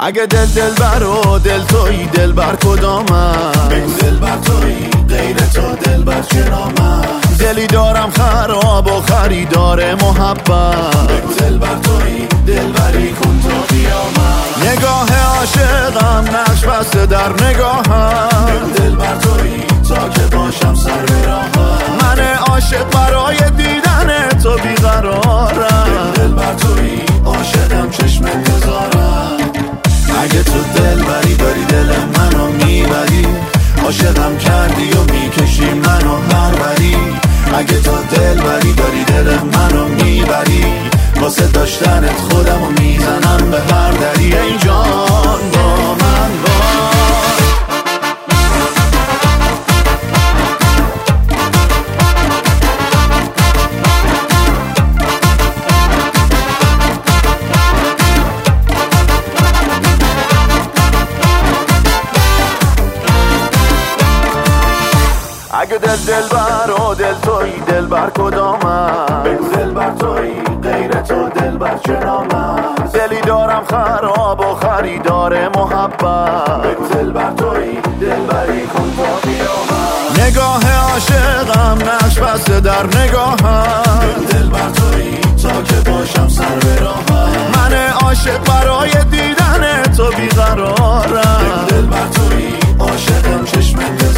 اگه دل بر و دل تویی دل بر کدامم؟ بگو دل بر تویی غیر تو دل بر چه نامم؟ دلی دارم خراب و خریدار محبت. بگو دل بر تویی دل بری کن تا بیامم. نگاه عاشقم نقش بسته در نگاهم. بگو دل بر تویی تا که باشم سر به راهم. من عاشق برای دیدن تو بیقرارم. بگو دل بر تویی عاشقم چشم انتظارم. اگه تو دل بری داری دل منو میبری، عاشقم کردی و میکشی منو هر بری. اگه تو دل بری داری دل منو میبری، واسه داشتنت خودمو میزنم به هر دری. ای جان با من اگه دل بر و دل تویی دل بر کدامم؟ بگو دل بر تویی غیر تو دل بر چه نامم؟ دلی دارم خراب و خریدار محبت. بگو دل بر تویی دل بری کن تا بیامم. نگاه عاشقم نقش بسته در نگاهم. بگو دل بر تویی تا که باشم سر به راهم. من عاشق برای دیدن تو بیقرارم. بگو دل بر تویی عاشقم چشم انتظارم.